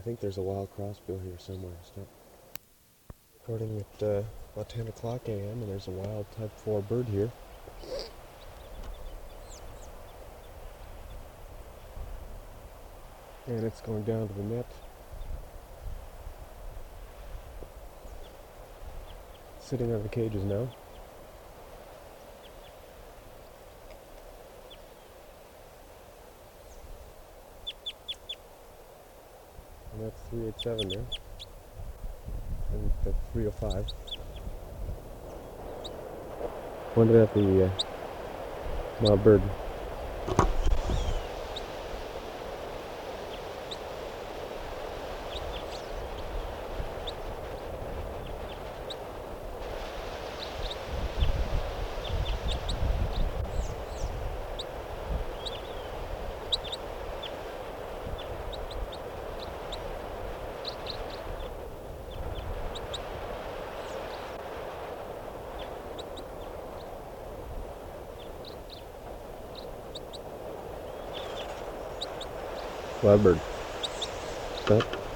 think there's a wild crossbill here somewhere. Stop recording at about 10 o'clock a.m. and there's a wild type 4 bird here. And it's going down to the net. Sitting on the cages now. And that's 387 there. And that's 305. Pointed at the wild bird. Wild bird. Stop.